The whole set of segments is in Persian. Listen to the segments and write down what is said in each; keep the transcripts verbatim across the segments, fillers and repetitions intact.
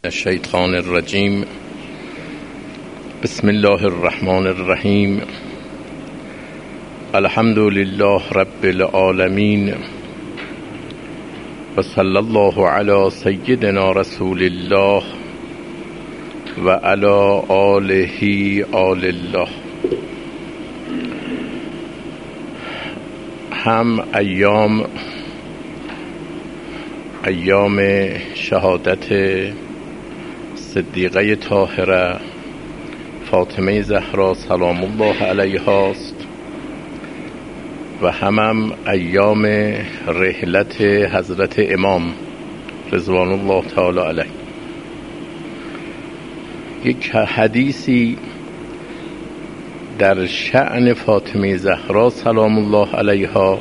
الشیطان الرجیم. بسم الله الرحمن الرحیم. الحمد لله رب العالمین و صلی الله علی سیدنا رسول الله و علی آله آل الله. هم ایام ایام شهادت صدیقه طاهره فاطمه زهرا سلام الله علیها است و هم, هم ایام رحلت حضرت امام رضوان الله تعالی علیه. یک حدیثی در شأن فاطمه زهرا سلام الله علیها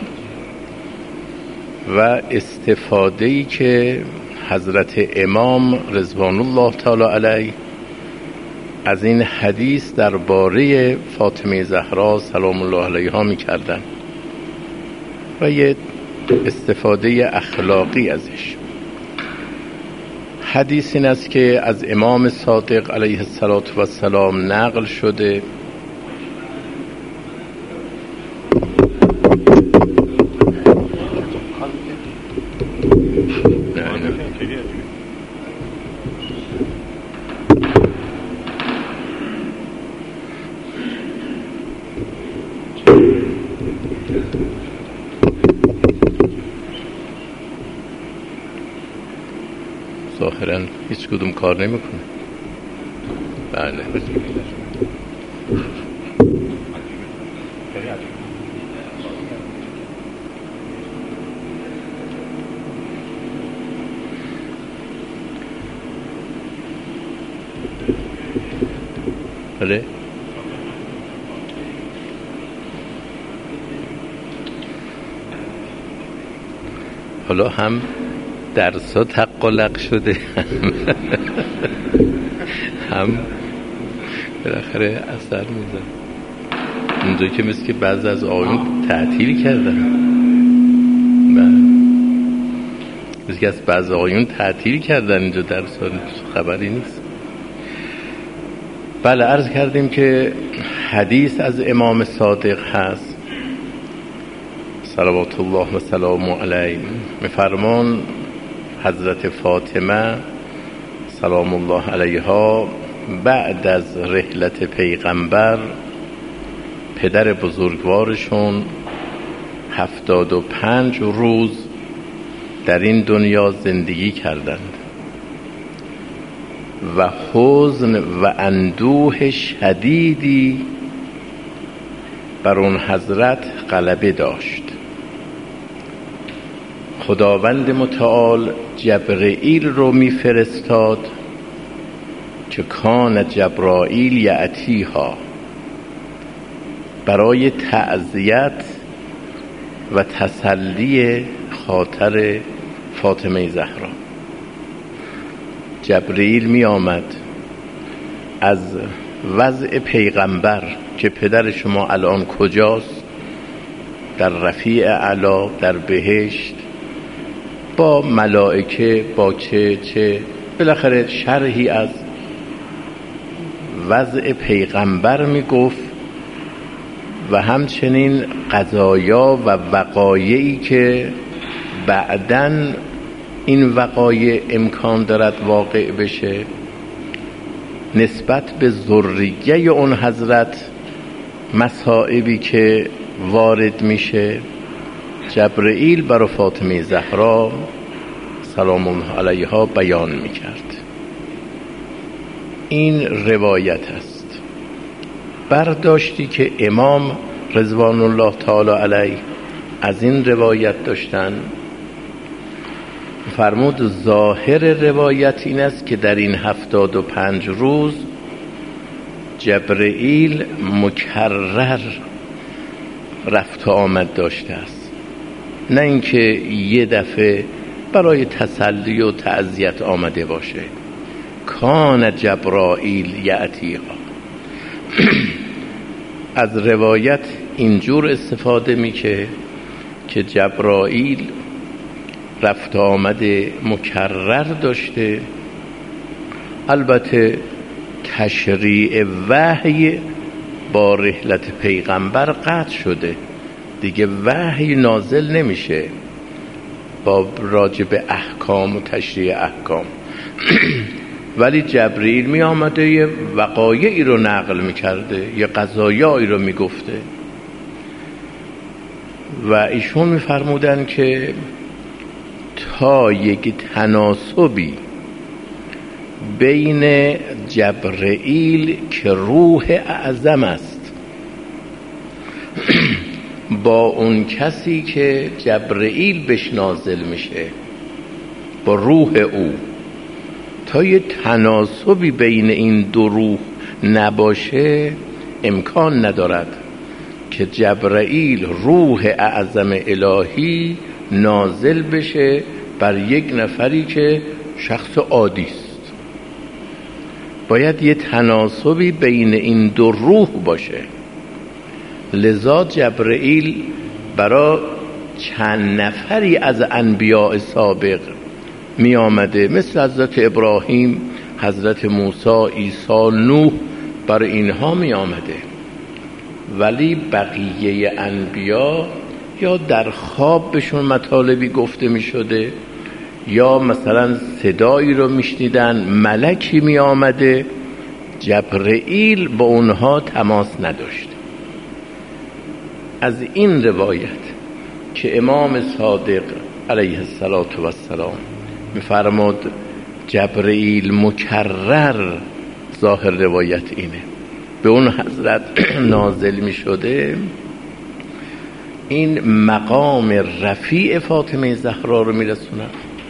و استفاده‌ای که حضرت امام رضوان الله تعالی علیه از این حدیث درباره فاطمه زهرا سلام الله علیها می‌کردند و یه استفاده اخلاقی ازش. حدیث این است که از امام صادق علیه السلام نقل شده ظاهراً هیچ کدوم کار نمیکنه. بله بله حالا هم درسا تق و لق شده هم بالاخره اثر میزن. اونجا که مثل که بعضی از آیون تعطیل کردن، مثل که از بعضی آیون تعطیل کردن اینجا درسا، خبری نیست. بله عرض کردیم که حدیث از امام صادق هست صلوات الله و سلام علیه. میفرمان حضرت فاطمه سلام الله علیها بعد از رحلت پیغمبر پدر بزرگوارشون هفتاد و پنج روز در این دنیا زندگی کردند و حزن و اندوه شدیدی بر اون حضرت غلبه داشت. خداوند متعال جبرئیل رو میفرستاد که کان جبرائیل یأتیها برای تعزیت و تسلی خاطر فاطمه زهرا. جبرئیل می آمد از وضع پیغمبر که پدر شما الان کجاست، در رفیع اعلی در بهشت، با ملائکه با چه چه بالاخره شرحی از وضع پیغمبر می گفت و همچنین قضایا و وقایعی که بعداً این وقایع امکان دارد واقع بشه نسبت به ذریه اون حضرت، مصائبی که وارد میشه. جبرئیل برای فاطمه زهرا سلام الله علیها بیان میکرد. این روایت است. برداشتی که امام رضوان الله تعالی علیه از این روایت داشتن، فرمود ظاهر روایت این است که در این هفتاد و پنج روز جبرئیل مکرر رفت و آمد داشته است، نه اینکه یه دفعه برای تسلی و تعزیت آمده باشه. کان جبرائیل یأتیها. از روایت اینجور استفاده میشه که جبرائیل رفت آمد مکرر داشته البته تشریع وحی با رحلت پیغمبر قطع شده دیگه، وحی نازل نمیشه با راجب احکام و تشریع احکام ولی جبرئیل می آمده یه وقایعی رو نقل می کرده، یه قضایایی رو می گفته و ایشون می فرمودن که تا یک تناسبی بین جبرئیل که روح اعظم است با اون کسی که جبرئیل بهش نازل میشه با روح او، تا یه تناسبی بین این دو روح نباشه امکان ندارد که جبرئیل روح اعظم الهی نازل بشه بر یک نفری که شخص عادی است. باید یه تناسبی بین این دو روح باشه. لذا جبرئیل برای چند نفری از انبیاء سابق می آمده، مثل حضرت ابراهیم، حضرت موسی، عیسی، نوح، برای اینها می آمده، ولی بقیه انبیا یا در خواب بهشون مطالبی گفته می شده یا مثلا صدایی رو می شنیدن، ملکی می آمده، جبرئیل با اونها تماس نداشت. از این روایت که امام صادق علیه السلام می‌فرماد جبرئیل مکرر، ظاهر روایت اینه، به اون حضرت نازل می شده، این مقام رفیع فاطمه زهرا رو میرسونه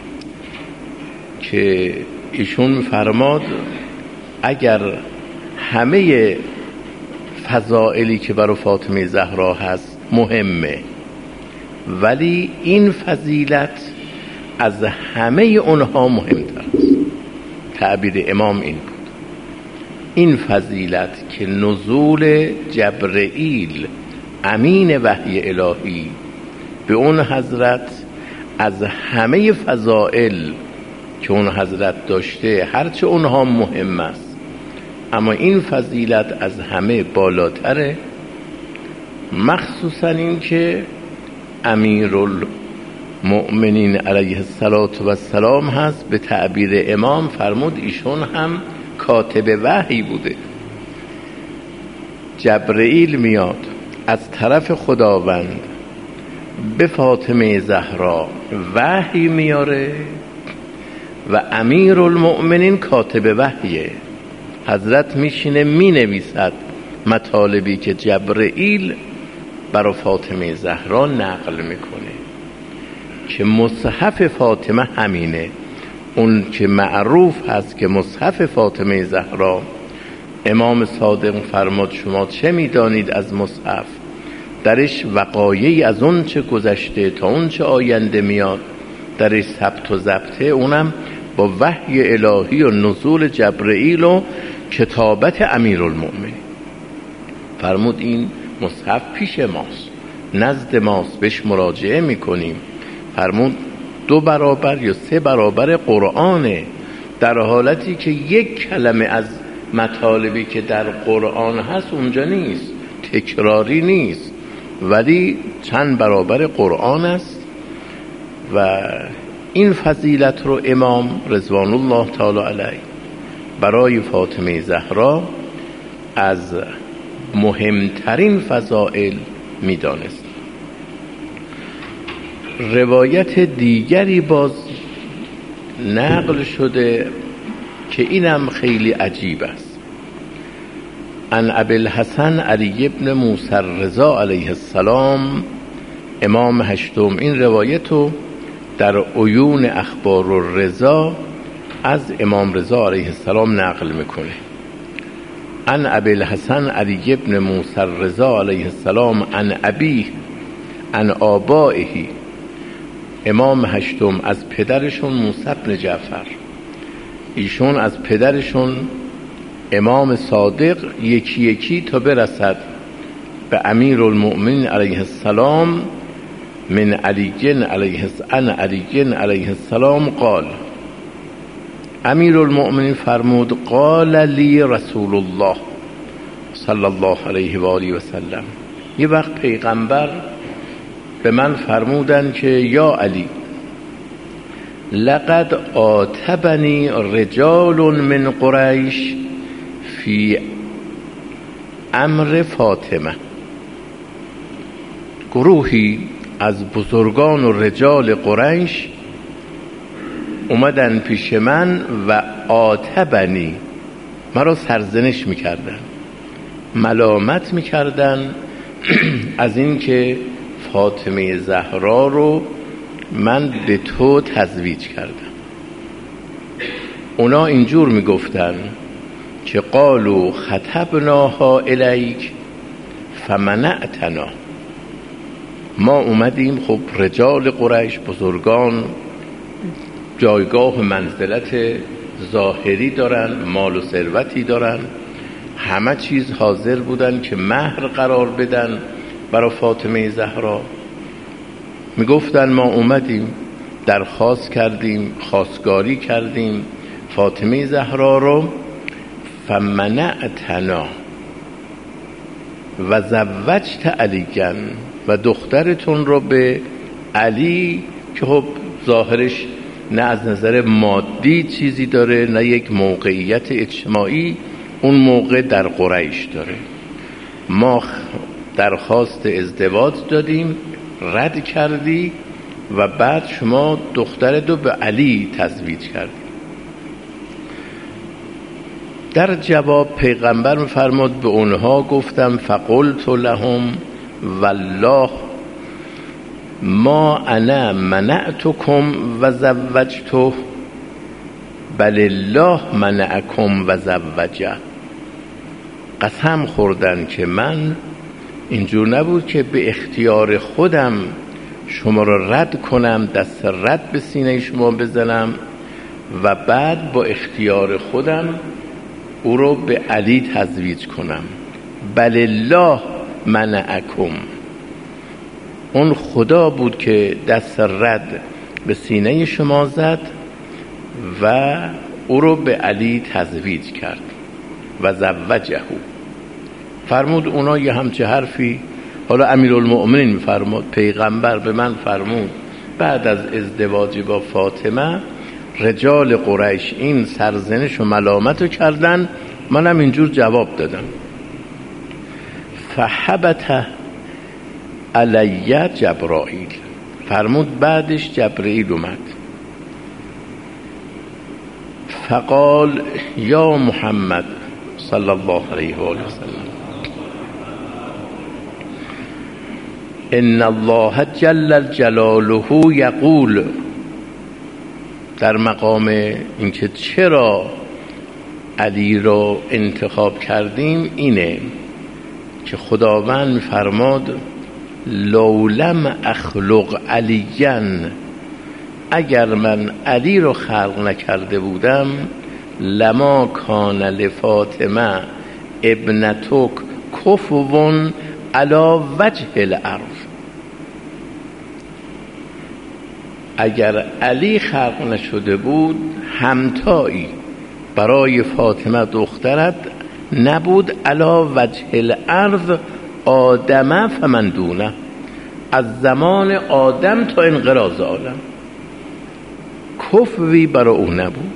که ایشون می‌فرماد اگر همه فضائلی که برای فاطمه زهرا هست مهمه، ولی این فضیلت از همه اونها مهمتر است. تعبیر امام این بود، این فضیلت که نزول جبرئیل امین وحی الهی به اون حضرت از همه فضائل که اون حضرت داشته، هرچه اونها مهم است، اما این فضیلت از همه بالاتره، مخصوصا این که امیرالمؤمنین علیه السلام هست. به تعبیر امام فرمود ایشون هم کاتب وحی بوده. جبرئیل میاد از طرف خداوند به فاطمه زهرا وحی میاره و امیرالمؤمنین کاتب وحیه. حضرت میشینه مینویسد مطالبی که جبرئیل برای فاطمه زهرا نقل میکنه، که مصحف فاطمه همینه، اون که معروف هست که مصحف فاطمه زهرا. امام صادق فرماد شما چه میدانید از مصحف؟ درش وقایعی از اون چه گذشته تا اون چه آینده میاد درش ثبت و ضبطه، اونم با وحی الهی و نزول جبرئیل و کتابت امیرالمؤمنین. فرمود این مصحف پیش ماست، نزد ماست، بهش مراجعه میکنیم. فرمود دو برابر یا سه برابر قرآنه، در حالتی که یک کلمه از مطالبی که در قرآن هست اونجا نیست، تکراری نیست، ولی چند برابر قرآن است. و این فضیلت رو امام رضوان الله تعالی علیه برای فاطمه زهرا از مهمترین فضائل میدانست. روایت دیگری باز نقل شده که اینم خیلی عجیب است. عن ابی الحسن علی بن موسی الرضا علیه السلام، امام هشتم این روایتو در عیون اخبار الرضا از امام رضا علیه السلام نقل میکنه. عن ابی الحسن علی بن موسی الرضا علیه السلام عن ابیه عن آبائه، امام هشتم از پدرشون موسی بن جعفر، ایشون از پدرشون امام صادق یکی یکی تا برسد به امیرالمؤمنین علیه السلام من علی علیه عن علی علیه السلام قال امیرالمؤمنین فرمود قال لی رسول الله صلی الله علیه و آله و سلم، یه وقت پیغمبر به من فرمودن که یا علی لقد آتبنی رجال من قریش فی امر فاطمه، گروهی از بزرگان و رجال قریش اومدن پیش من و آتبنی، مرا سرزنش میکردن، ملامت میکردن از این که فاطمه زهرا رو من به تو تزویج کردم. اونا اینجور میگفتن که قالوا خطبناها الیک فمنعتنا، ما اومدیم، خب رجال قریش بزرگان جایگاه و منزلت ظاهری دارن، مال و ثروتی دارن، همه چیز حاضر بودن که مهر قرار بدن برای فاطمه زهرا. میگفتن ما اومدیم درخواست کردیم، خواستگاری کردیم فاطمه زهرا رو، فمنعتنا و زوجت علیگن، و دخترتون رو به علی که خب ظاهرش نه از نظر مادی چیزی داره نه یک موقعیت اجتماعی اون موقع در قریش داره، ما درخواست ازدواج دادیم رد کردی و بعد شما دخترتو به علی تزویج کردی. در جواب پیغمبر می‌فرماد به اونها گفتم فقلت لهم والله ما انا منعتکم و زوجته بل الله منعکم و زوجه، قسم خوردن که من اینجور نبود که به اختیار خودم شما را رد کنم، دست رد به سینه شما بزنم و بعد با اختیار خودم او رو به علی تزویج کنم. بل الله منعکم، اون خدا بود که دست رد به سینه شما زد و او رو به علی تزویج کرد و زوجه. فرمود اونا یه همچه حرفی. حالا امیرالمؤمنین میفرمود پیغمبر به من فرمود بعد از ازدواج با فاطمه رجال قریش این سرزنش و ملامت رو کردن، منم اینجور جواب دادم. فحبت علی جبرائیل، فرمود بعدش جبرئیل اومد فقال یا محمد صلی الله علیه و آله و سلم ان الله جل جلاله یقول، در مقام اینکه چرا علی را انتخاب کردیم اینه که خداوند میفرماد لولم اخلق علیاً، اگر من علی رو خلق نکرده بودم لما کان لفاطمه ابنتک کفون علی وجه الارض، اگر علی خلق نشده بود همتایی برای فاطمه دخترت نبود علی وجه الارض آدم فمن دونه، از زمان آدم تا انقراض عالم کفوی برای او نبود.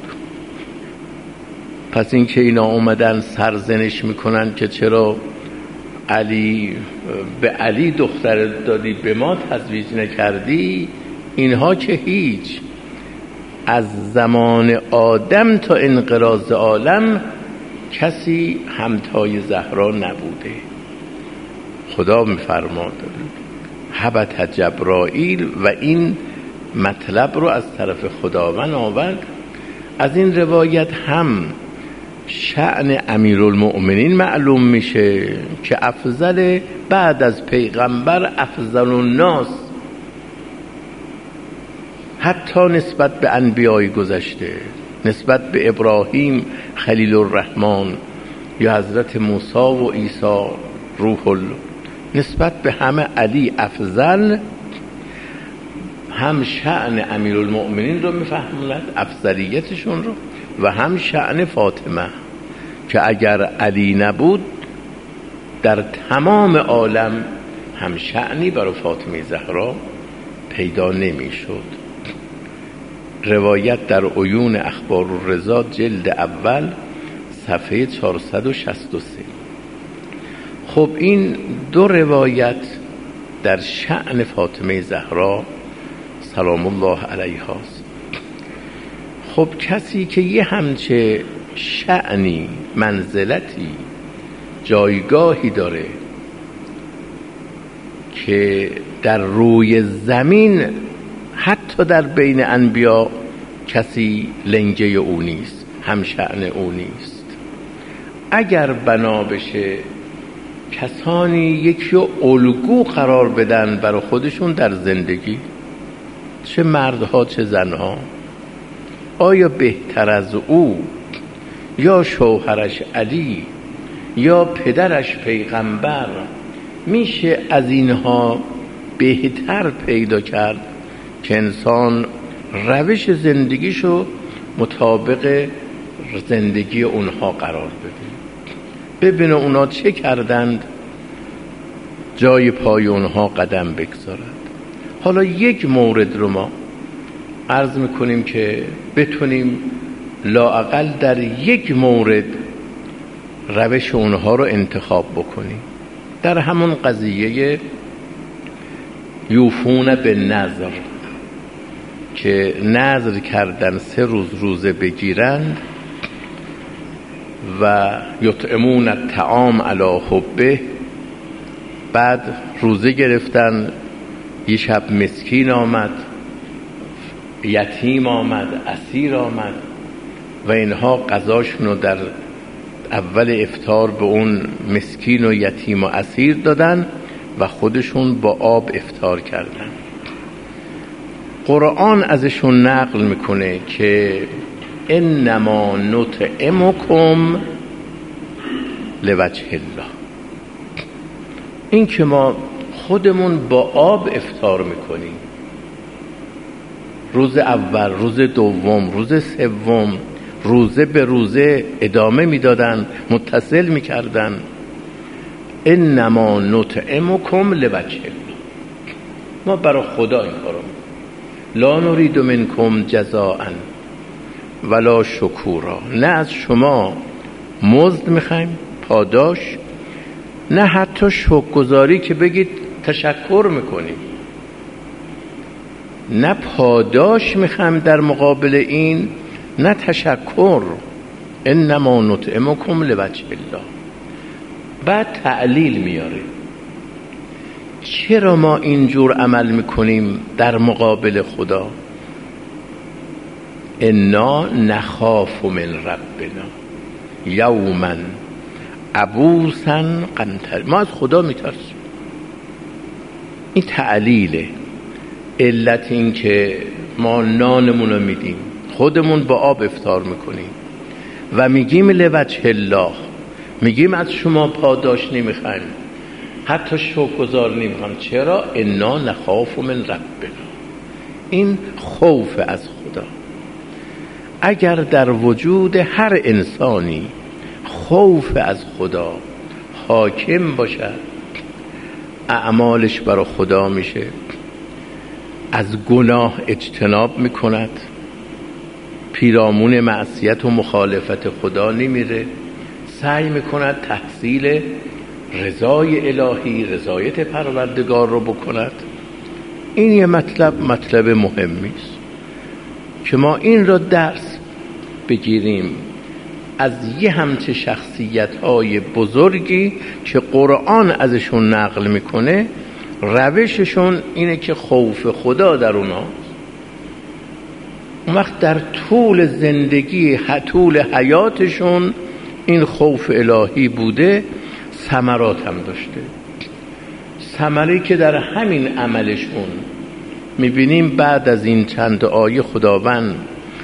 پس این که اینا اومدن سرزنش میکنن که چرا علی به علی دختر دادی به ما تزویج نکردی، اینها که هیچ، از زمان آدم تا انقراض عالم کسی همتای زهرا نبوده. خدا میفرماد حبت جبرائیل و این مطلب رو از طرف خداوند آورد. از این روایت هم شأن امیرالمؤمنین معلوم میشه که افضل بعد از پیغمبر افضل الناس، حتی نسبت به انبیای گذشته، نسبت به ابراهیم خلیل الرحمن یا حضرت موسی و عیسی روح الله، نسبت به همه علی افضل. هم شأن امیرالمؤمنین رو میفهموند، افضلیتشون رو، و هم شأن فاطمه که اگر علی نبود در تمام عالم هم شأنی برای فاطمه زهرا پیدا نمیشد. روایت در عیون اخبار الرضا جلد اول صفحه چهارصد و شصت و سه. خب این دو روایت در شأن فاطمه زهرا سلام الله علیها است. خب کسی که یه همچه شأنی، منزلتی، جایگاهی داره که در روی زمین حتی در بین انبیا کسی لنگه او نیست، هم شأن او نیست، اگر بنا بشه کسانی یکی الگو قرار بدن برای خودشون در زندگی، چه مردها چه زنها، آیا بهتر از او یا شوهرش علی یا پدرش پیغمبر میشه از اینها بهتر پیدا کرد که انسان روش زندگیشو مطابق زندگی اونها قرار بده، ببینه اونها چه کردند جای پای اونها قدم بگذارد. حالا یک مورد رو ما عرض میکنیم که بتونیم لااقل در یک مورد روش اونها رو انتخاب بکنیم، در همون قضیه یوفون به نظر که نظر کردن سه روز روزه بگیرند و یطعمون الطعام علی حبه، بعد روزه گرفتن، یه شب مسکین آمد، یتیم آمد، اسیر آمد و اینها غذاشون رو در اول افطار به اون مسکین و یتیم و اسیر دادن و خودشون با آب افطار کردن. قرآن ازشون نقل میکنه که انما نطعمکم لوجه الله، این که ما خودمون با آب افطار میکنیم، روز اول، روز دوم، روز سوم، روزه به روزه ادامه میدادن، متصل میکردن. انما نطعمکم لوجه الله، ما برای خدا این کارو میکنیم، لا نرید منکم جزاء ولا شکورا، نه از شما مزد میخوایم، پاداش، نه حتی شکرگزاری که بگید تشکر میکنیم، نه پاداش میخوایم در مقابل این، نه تشکر. انما نطعمکم لوجه الله. بعد تعلیل میاره چرا ما اینجور عمل میکنیم در مقابل خدا. انا نخاف من ربنا یوما عبوسا قمطر، ما از خدا میترسیم. این تعلیله. علت این که ما نانمون رو میدیم، خودمون با آب افطار میکنیم و میگیم لوجه الله، میگیم از شما پاداش نمیخوایم، حتی شکرگزار نمیخوایم. چرا؟ انا نخاف من ربنا، این خوف از خدا. اگر در وجود هر انسانی خوف از خدا حاکم باشد، اعمالش برای خدا میشه، از گناه اجتناب میکند، پیرامون معصیت و مخالفت خدا نمیره، سعی میکند تحصیل رضای الهی، رضایت پروردگار رو بکند. این یه مطلب مطلب مهمی است که ما این را درس بگیریم از یه همچه شخصیت‌های بزرگی که قرآن ازشون نقل میکنه. روششون اینه که خوف خدا در اونها، اون وقت در طول زندگی، طول حیاتشون این خوف الهی بوده، ثمرات هم داشته. ثمری که در همین عملشون میبینیم. بعد از این چند آیه خداوند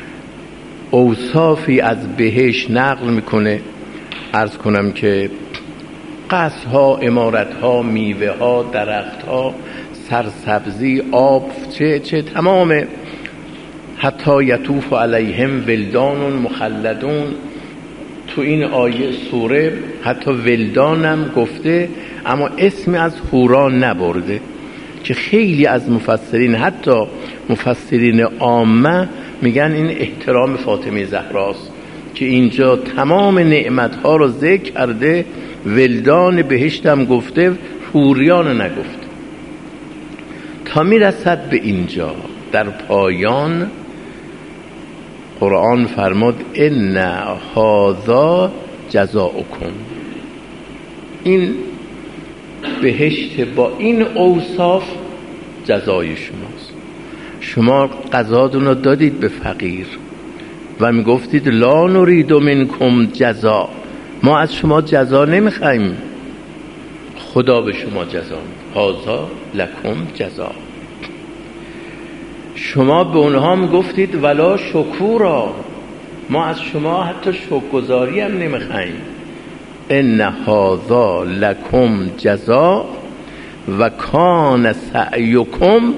اوصافی از بهشت نقل میکنه. عرض کنم که قصرها، عمارتها، میوهها، درختها، سرسبزی، آب، چه چه تمام. حتی یطوف علیهم ولدان مخلدون، تو این آیه سوره حتی ولدانم گفته اما اسمی از حوران نبرده، که خیلی از مفسرین حتی مفسرین عامه میگن این احترام فاطمه زهراست که اینجا تمام نعمتها رو ذکر کرده، ولدان بهشتم گفته، حوریان نگفته. تا میرسد به اینجا در پایان قرآن فرمود ان هذا جزاؤکم، این بهشت با این اوصاف جزای شماست. شما غذاتون رو دادید به فقیر و میگفتید لا نرید منکم جزا، ما از شما جزا نمیخوایم، خدا به شما جزا میده. هذا لکم جزا. شما به اونها میگفتید ولا شکورا، ما از شما حتی شکرگزاری هم نمیخوایم. ان هذا لکم جزا و کان سعیکم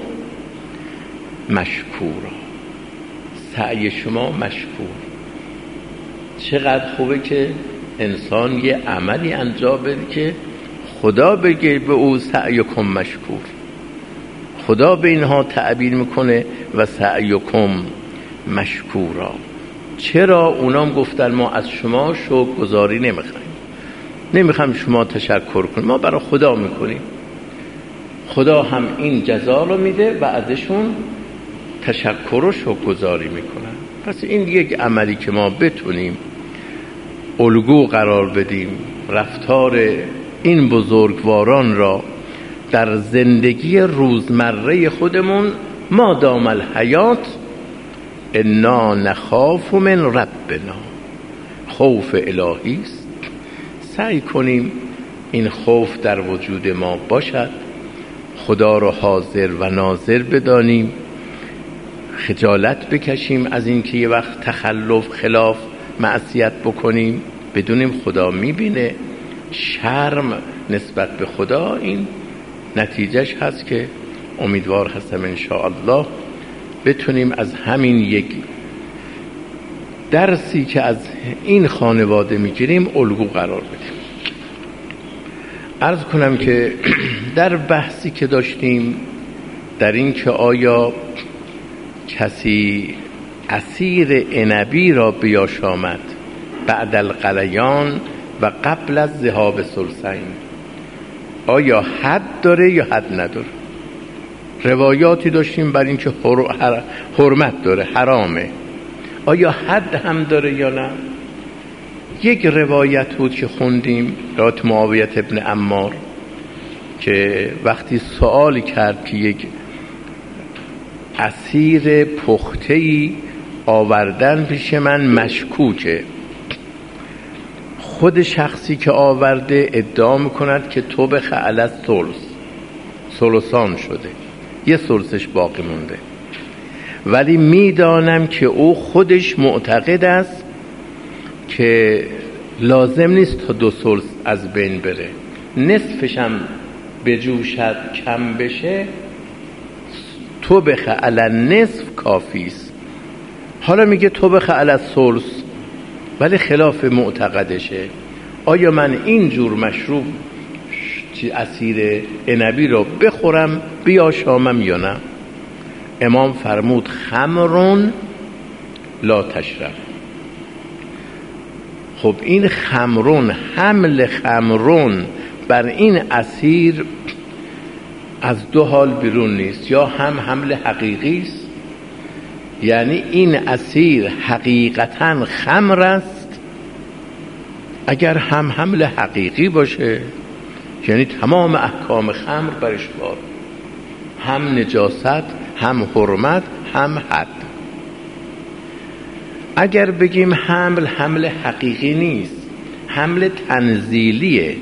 مشکورا، سعی شما مشکور. چقدر خوبه که انسان یه عملی انجام بده که خدا بگه به او سعیکم مشکور. خدا به اینها تعبیر میکنه و سعیکم مشکورا. چرا؟ اونام گفتن ما از شما شکرگزاری نمیخوایم، نمیخوایم شما تشکر کنیم، ما برای خدا میکنیم. خدا هم این جزا رو میده و ازشون تشکر و شکرگزاری میکنن. پس این یک عملی که ما بتونیم الگو قرار بدیم، رفتار این بزرگواران را در زندگی روزمره خودمون ما دام الحیات انا نخاف من ربنا، خوف الهی است. سعی کنیم این خوف در وجود ما باشد، خدا را حاضر و ناظر بدانیم، خجالت بکشیم از اینکه یه وقت تخلف خلاف معصیت بکنیم، بدونیم خدا میبینه. شرم نسبت به خدا این نتیجهش هست که امیدوار هستم انشاءالله بتونیم از همین یک درسی که از این خانواده میگیریم الگو قرار بدیم. عرض کنم که در بحثی که داشتیم در این که آیا کسی اسیر عنبی را بیاشامد بعد القلیان و قبل از ذهاب ثلثین، آیا حد داره یا حد نداره؟ روایاتی داشتیم بر این که حرمت داره، حرامه. آیا حد هم داره یا نه؟ یک روایت بود که خوندیم، روایت معاویه ابن عمار، که وقتی سوال کرد که یک اسیر پخته‌ای آوردن پیش من مشکوکه، خود شخصی که آورده ادعا میکند که طبخ علی الثلث، ثلثان شده، یه ثلثش باقی مونده، ولی میدانم که او خودش معتقد است که لازم نیست تا دو ثلث از بین بره، نصفش هم بجوشد کم بشه، طبخ علی النصف کافی است. حالا میگه طبخ علی الثلث ولی خلاف معتقدشه. آیا من اینجور مشروب عصیر عنبی رو بخورم بیاشامم یا نه؟ امام فرمود خمرون لا تشرب. خب این خمرون، حمل خمرون بر این اسیر از دو حال بیرون نیست، یا هم حمل حقیقی است، یعنی این اسیر حقیقتاً خمر است. اگر هم حمل حقیقی باشه یعنی تمام احکام خمر برش بار، هم نجاست، هم حرمت، هم حد. اگر بگیم حمل حمل حقیقی نیست، حمل تنزیلیه،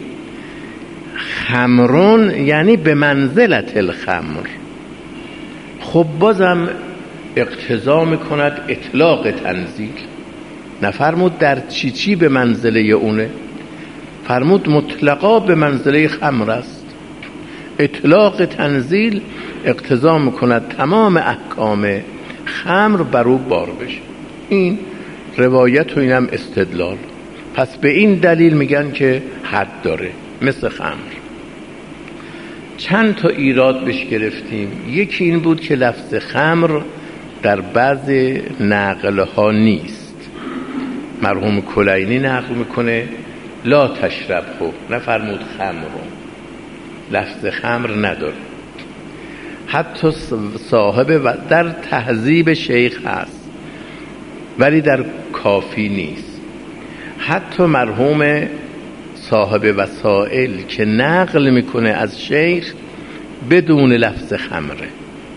خمرون یعنی به منزلت الخمر، خب بازم اقتضا میکند اطلاق تنزیل. نفرمود در چی چی به منزله اونه، فرمود مطلقا به منزله خمر است. اطلاق تنزیل اقتضا میکند تمام احکام خمر بر او بار بشه. این روایت و اینم استدلال. پس به این دلیل میگن که حد داره مثل خمر. چند تا ایراد بهش گرفتیم. یکی این بود که لفظ خمر در بعض نقل ها نیست. مرحوم کلینی نقل میکنه لا تشربه، نفرمود خمر، لفظ خمر نداره. حتی صاحب در تهذیب شیخ هست ولی در کافی نیست. حتی مرحوم صاحب وسائل که نقل میکنه از شیخ بدون لفظ خمره.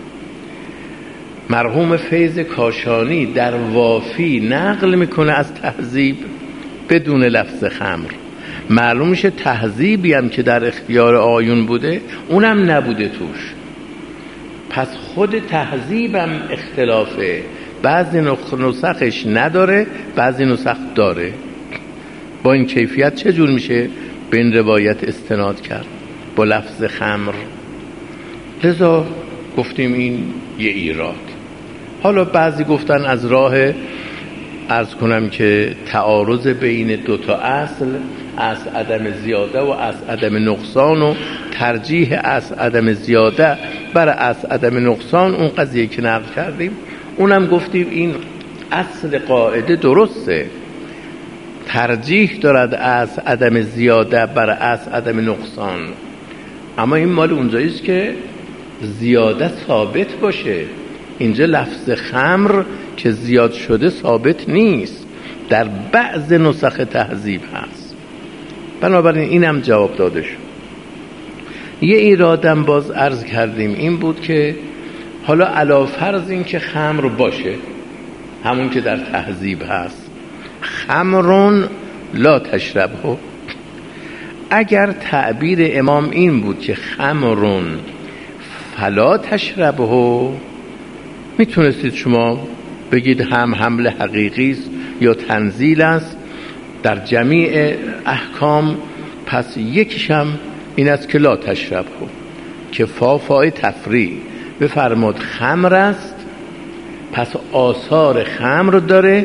مرحوم فیض کاشانی در وافی نقل میکنه از تهذیب بدون لفظ خمر. معلوم میشه تهذیبی هم که در اختیار آیون بوده اونم نبوده توش. پس خود تهذیبم اختلافه، بعضی نسخش نداره بعضی نسخ داره. با این کیفیت چجور میشه به این روایت استناد کرد با لفظ خمر؟ لذا گفتیم این یه ایراد. حالا بعضی گفتن از راه عرض کنم که تعارض بین دوتا اصل، از عدم زیاده و از عدم نقصان، و ترجیح از عدم زیاده برای از عدم نقصان، اون قضیه که نقل کردیم اونم گفتیم این اصل قاعده درسته، ترجیح دارد از عدم زیاده برای از عدم نقصان، اما این مال اونجاییست که زیاده ثابت باشه. اینجا لفظ خمر که زیاد شده ثابت نیست، در بعض نسخ تهذیب هست. بنابراین اینم جواب داده شد. یه ایرادم باز عرض کردیم این بود که حالا علی فرض این که خمر باشه همون که در تهذیب هست، خمرون لا تشربه، اگر تعبیر امام این بود که خمرون فلا تشربه، میتونستید شما بگید هم حمل حقیقی است یا تنزیل است در جمیع احکام. پس یکیشم این است که لا تشربه، که فا فای تفریع بفرماد خمر است، پس آثار خمر داره،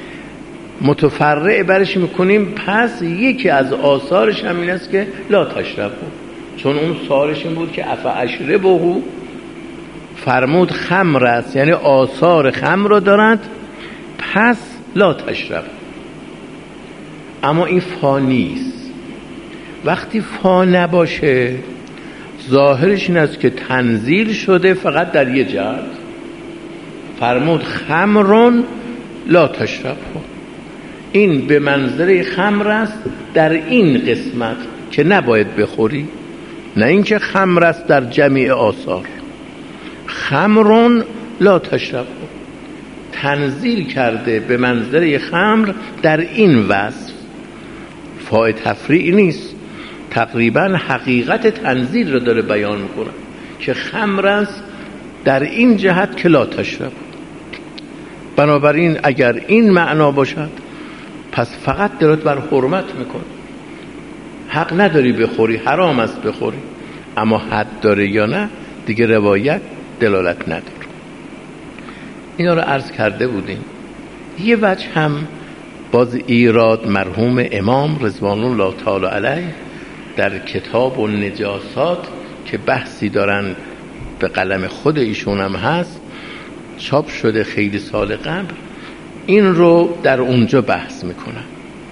متفرع برش میکنیم، پس یکی از آثارش هم این است که لا تشربه، چون اون سوالش این بود که افا اشربه، فرمود خمر است یعنی آثار خمر رو دارد، پس لا تشرب. اما این فا نیست. وقتی فا نباشه ظاهرش این است که تنزیل شده فقط در یه جهت، فرمود خمرون لا تشرب، این به منظره خمر است در این قسمت که نباید بخوری، نه اینکه خمر است در جمیع آثار. خمرون لا تشرب، تنزیل کرده به منظره خمر در این وصف، فاء تفریع نیست، تقریبا حقیقت تنزیل رو داره بیان میکنه که خمر است در این جهت که لا تشرب. بنابراین اگر این معنا باشد پس فقط دارد بر حرمت میکنه، حق نداری بخوری، حرام است بخوری، اما حد داره یا نه دیگه روایت دلالت نداره. اینا رو عرض کرده بودیم. یه وجه هم باز ایراد مرحوم امام رضوان الله تعالی علیه در کتاب و نجاسات که بحثی دارن به قلم خود ایشون هم هست، چاپ شده خیلی سال قبل، این رو در اونجا بحث میکنن.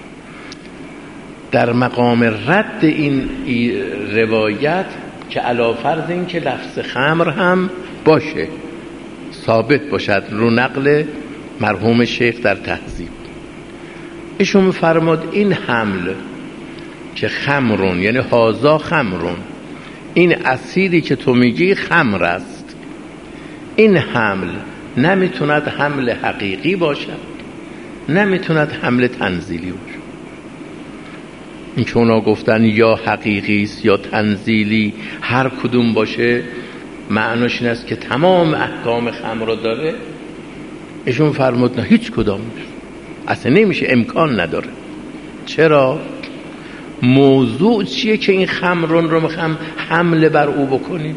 در مقام رد این روایت که علی فرض این که لفظ خمر هم باشه، ثابت باشد رو نقل مرحوم شیخ در تهذیب، ایشون فرماد این حمل که خمرون یعنی هازا خمرون، این اسیری که تو میگی خمر است، این حمل نمیتوند حمل حقیقی باشد، نمیتوند حمل تنزیلی باشد. این که اونا گفتن یا حقیقی است یا تنزیلی، هر کدوم باشه معناش این است که تمام احکام خمر رو داره. ایشون فرمود نه، هیچ کدام اصلا نمیشه، امکان نداره. چرا؟ موضوع چیه که این خمرون رو میخوام حمله بر او بکنیم؟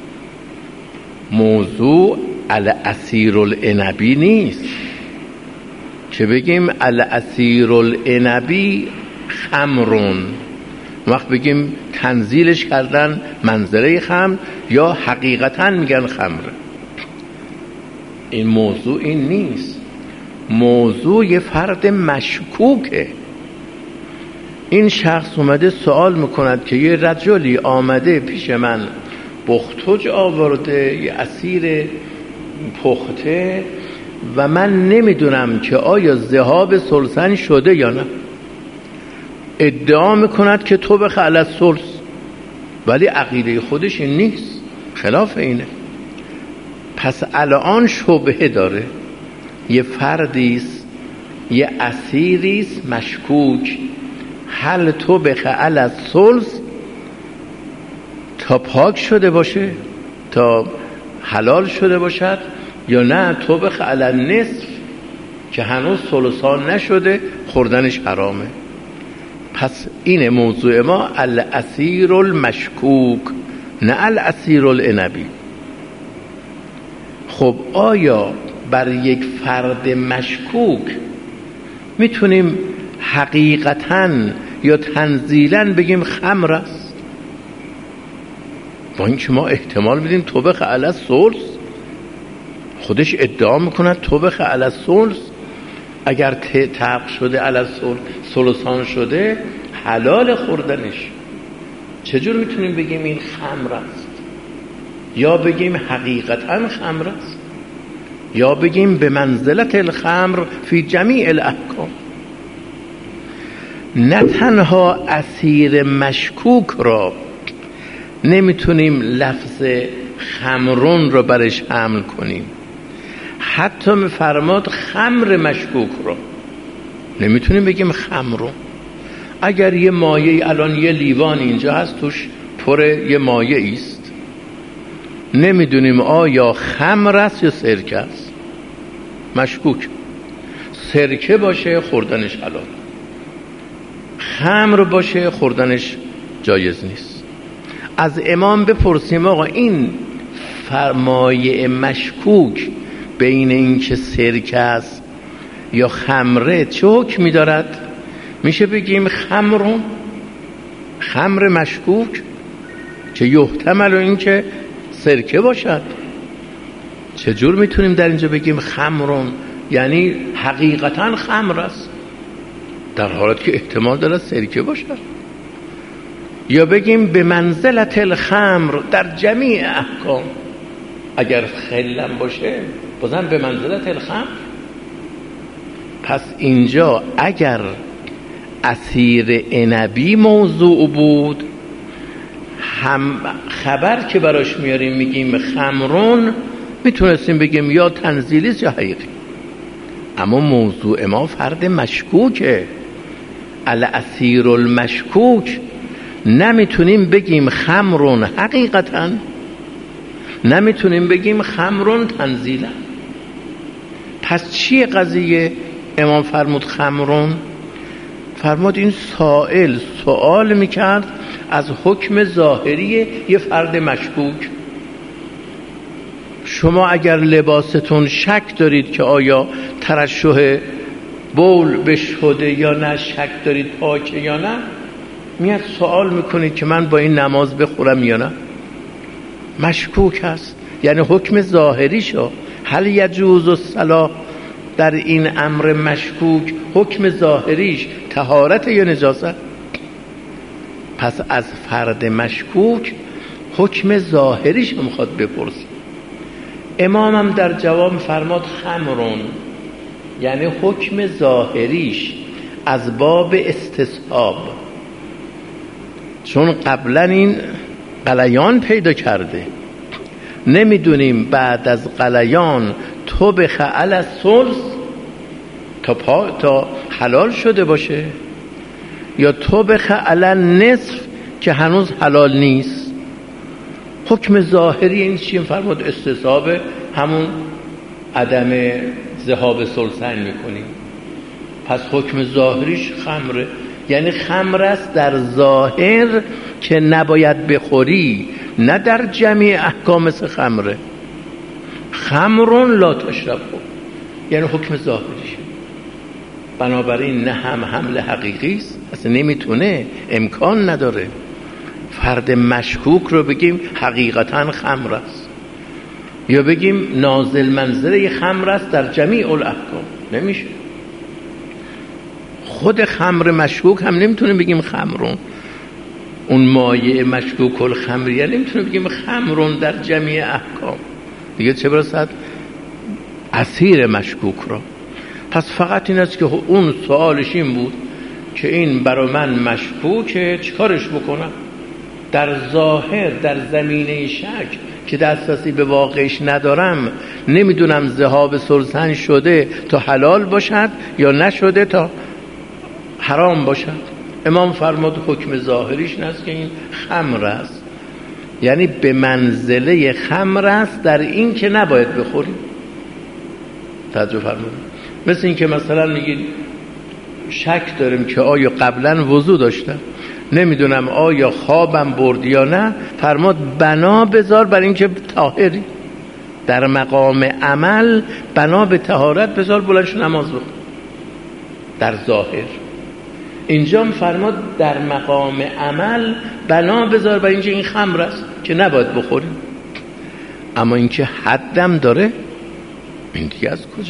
موضوع العصیر العنبی نیست که بگیم العصیر العنبی خمرون، وقت بگیم تنزیلش کردن منزله خمر یا حقیقتا میگن خمره. این موضوع این نیست. موضوع یه فرد مشکوکه. این شخص اومده سوال میکند که یه رجلی آمده پیش من بختج آورده، یه عصیر پخته و من نمیدونم که آیا ذهاب سلسن شده یا نه. ادعا میکند که تو بخ علی السلس، ولی عقیده خودش این نیست، خلاف اینه. پس الان شبهه داره. یه فردیست، یه اسیریست مشکوک، هل تو بخ علی السلس تا پاک شده باشه، تا حلال شده باشد، یا نه تو بخ علی النصف که هنوز ثلثان نشده خوردنش حرامه. پس این موضوع ما العصیر المشکوک، نه العصیر العنبی. خب آیا بر یک فرد مشکوک میتونیم حقیقتاً یا تنزیلاً بگیم خمر است؟ با این که ما احتمال میدیم طبخ علی الثلث، خودش ادعا میکند طبخ علی الثلث، اگر طبخ شده علی الثلثان شده حلال خوردنش. چجور میتونیم بگیم این خمر است؟ یا بگیم حقیقتا خمر است، یا بگیم به منزلت الخمر فی جمیع الاحکام. نه تنها اسیر مشکوک را نمیتونیم لفظ خمرون رو برش حمل کنیم، حتی میفرماد خمر مشکوک رو نمیتونیم بگیم خمرون. اگر یه مایه، الان یه لیوان اینجا هست توش پر یه مایه است، نمیدونیم آیا خمر است یا سرکه است، مشکوک. سرکه باشه خوردنش حلال، خمر باشه خوردنش جایز نیست. از امام بپرسیم آقا این فرمایه مشکوک بین این که سرکه است یا خمره چه حکمی دارد؟ میشه بگیم خمرون، خمر مشکوک که یحتمل این که سرکه باشد. چجور میتونیم در اینجا بگیم خمرون یعنی حقیقتا خمر است، در حالت که احتمال داره سرکه باشد؟ یا بگیم به منزلت الخمر در جمیع احکام، اگر خلم باشه بازم به منزلت الخمر. پس اینجا اگر عصیر عنبی موضوع بود، هم خبر که براش میاریم میگیم خمرون، میتونستیم بگیم یا تنزیلیست یا حقیقی. اما موضوع ما فرد مشکوکه، العصیر المشکوک. نمیتونیم بگیم خمرون حقیقتا، نمیتونیم بگیم خمرون تنزیلا. پس چیه قضیه؟ امام فرمود خمرون، فرمود این سائل سوال میکرد از حکم ظاهری یه فرد مشکوک. شما اگر لباستون شک دارید که آیا ترشح بول بشهده یا نه، شک دارید پاکه یا نه، میاد سوال میکنید که من با این نماز بخورم یا نه، مشکوک هست. یعنی حکم ظاهری شو هل یجوز الصلاة، در این امر مشکوک حکم ظاهریش طهارت یا نجاست؟ پس از فرد مشکوک حکم ظاهریش رو میخواد بپرسید. امامم در جواب فرماد خمرون، یعنی حکم ظاهریش از باب استصحاب، چون قبلا این غلیان پیدا کرده، نمیدونیم بعد از غلیان طبخ علی الثلث تا پا تا حلال شده باشه یا طبخ علی النصف که هنوز حلال نیست. حکم ظاهری این چی؟ فرمود استصحاب، همون عدم ذهاب سلسن میکنیم. پس حکم ظاهریش خمره، یعنی خمر است در ظاهر که نباید بخوری، نه در جمعی احکام مثل خمره. خمرون لا تشرب، یعنی حکم ظاهریشه. بنابراین نه هم حمل حقیقی است، اصلا نمیتونه، امکان نداره فرد مشکوک رو بگیم حقیقتا خمر است، یا بگیم نازل منزله خمر است در جمیع الاحکام، نمیشه. خود خمر مشکوک هم نمیتونه بگیم خمرون، اون مایع مشکوک الخمریه نمیتونه بگیم خمرون در جمیع احکام دیگه، چه برسد عصیر مشکوک را. پس فقط این است که اون سوالش این بود که این برای من مشکوکه، چیکارش بکنم؟ در ظاهر، در زمینه شک که دسترسی به واقعش ندارم، نمیدونم ذهاب سلطان شده تا حلال باشد یا نشده تا حرام باشد. امام فرمود حکم ظاهریش است که این خمر است، یعنی به منزله خمر است در این که نباید بخوریم. توجه فرمودید؟ مثل این که مثلا میگید شک داریم که آیا قبلا وضو داشتم، نمیدونم آیا خوابم برد یا نه، فرمود بنا بذار بر این که طاهری. در مقام عمل بنا به طهارت بذار بلندش نماز بخون در ظاهر. اینجا فرمود در مقام عمل بنا بذار بر اینکه این خمر است که نباید بخوریم. اما اینکه حدم داره، این دیگه از کجا؟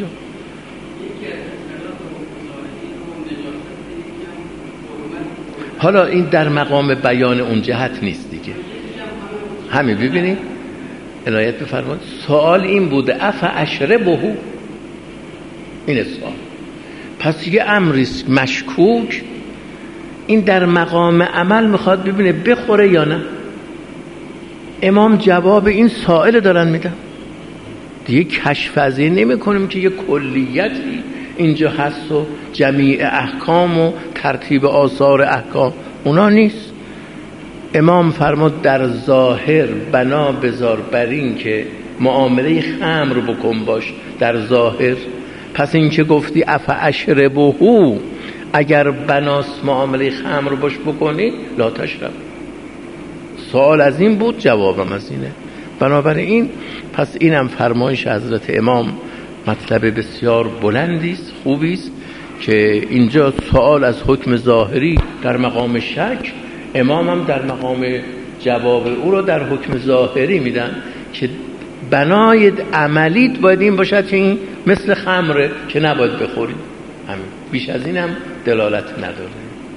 حالا این در مقام بیان اون جهت نیست دیگه. همین ببینید عنایت بفرمایید، سوال این بوده اف اشربه، این سوال. پس یه امریست مشکوک، این در مقام عمل میخواد ببینه بخوره یا نه. امام جواب این سائل دارن میدن دیگه. کشف از این نمی کنیم که یه کلیتی اینجا هست و جمیع احکام و ترتیب آثار احکام اونا نیست. امام فرمود در ظاهر بنا بذار بر این که معامله خمر بکن باش در ظاهر. پس این که گفتی اف اشربهو، اگر بناس معامله خمر باش بکنی لا تشرب. سوال از این بود، جوابم از اینه. بنابراین پس اینم فرمایش حضرت امام مطلب بسیار بلندی است، خوبی است که اینجا سوال از حکم ظاهری در مقام شک، امام هم در مقام جواب او رو در حکم ظاهری میدن که بنای عملیت باید این باشد که این مثل خمره که نباید بخوریم. همین، بیش از این هم دلالت نداره.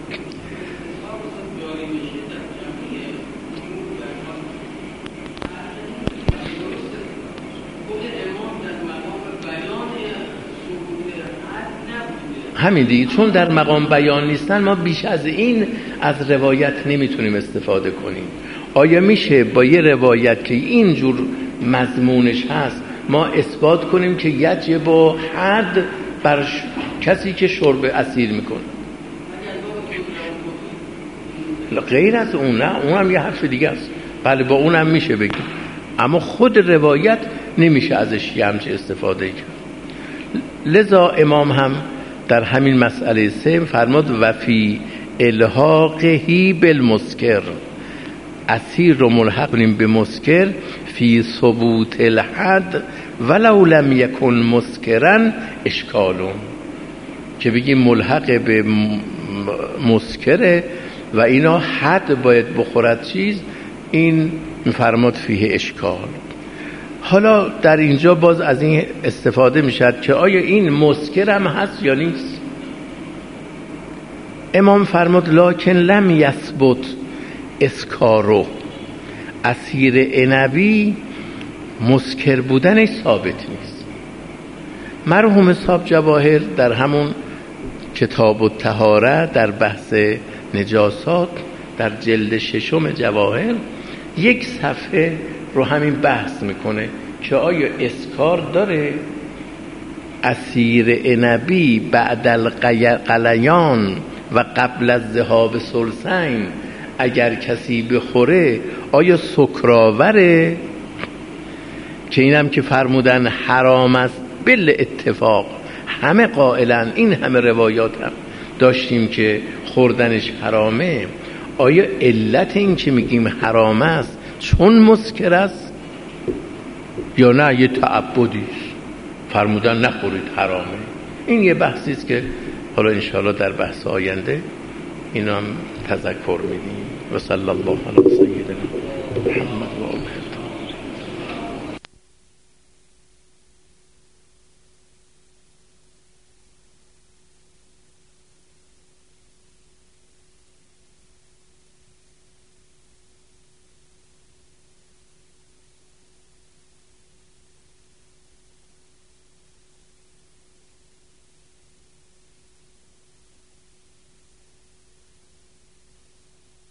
همین دیگه، چون در مقام بیان نیستن ما بیش از این از روایت نمیتونیم استفاده کنیم. آیا میشه با یه روایت که اینجور مضمونش هست ما اثبات کنیم که یجب حد بر کسی که شرب اسیر میکنه؟ غیر از اون نه، اون هم یه حرف دیگه است. بله با اون هم میشه بگیم، اما خود روایت نمیشه ازش یه همچه استفاده کرد. لذا امام هم در همین مسئله سه فرمود و فی الحاقهی بالمسکر، اسیر رو ملحق کنیم به مسکر فی ثبوت الحد ولو لم یکن مسکرن اشکالون، که بگیم ملحق به مسکره و اینا حد باید بخورد چیز، این فرمود فیه اشکال. حالا در اینجا باز از این استفاده میشد که آیا این مسکر هم هست یا نیست. امام فرمود لکن لم یثبت اسکارو، عصیر عنبی مسکر بودنش ثابت نیست. مرحوم صاحب جواهر در همون کتاب الطهاره در بحث نجاسات در جلد ششم جواهر یک صفحه رو همین بحث میکنه که آیا اسکار داره. عصیر عنبی بعد القلیان و قبل از ذهاب ثلثین اگر کسی بخوره آیا سکراوره؟ که اینم که فرمودن حرام است بل اتفاق، همه قائلن، این همه روایات هم داشتیم که خوردنش حرامه، آیا علت این که میگیم حرام است چون مسکر است یا نه یه تعبدی است فرمودن نخورید حرامه؟ این یه بحثی است که حالا انشاءالله در بحث آینده اینا هم تذکر میدیم. و صلی الله علی سیدنا محمد و آله.